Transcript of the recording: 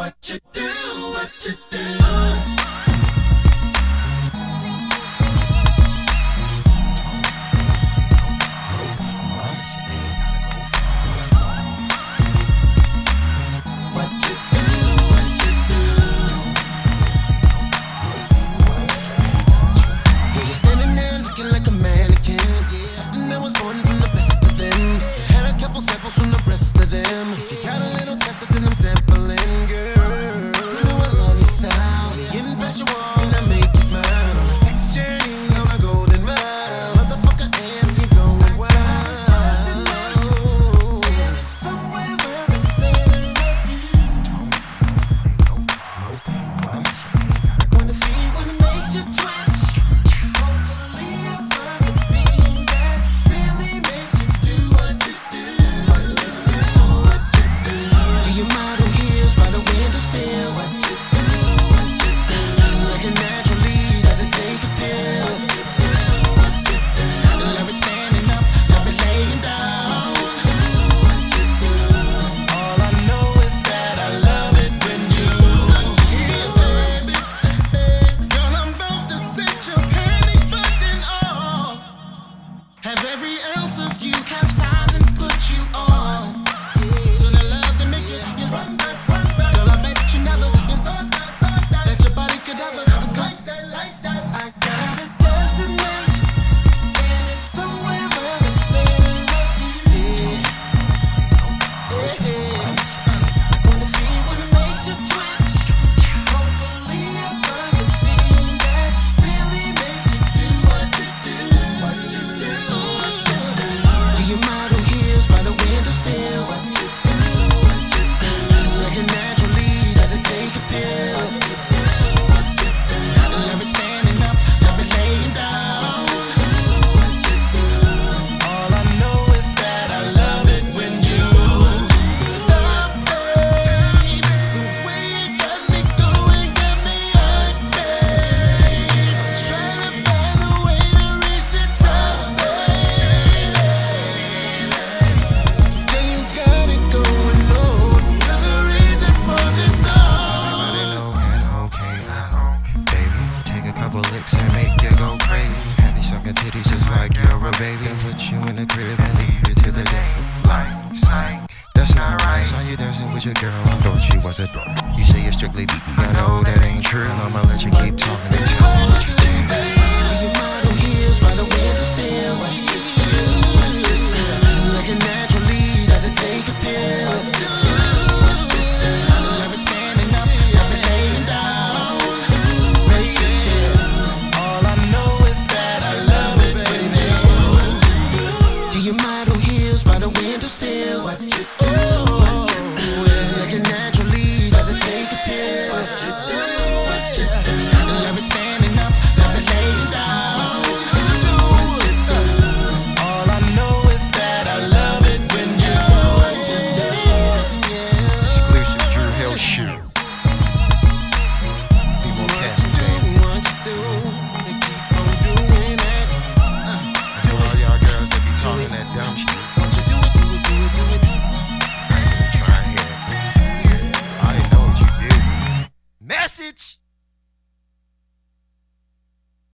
baby, put you in the crib and leave you till the daylight. Sight, that's not right. Saw you dancing with your girl, I thought she was a dog. You say you're strictly beaten, I know that ain't true. I'ma let you keep talking until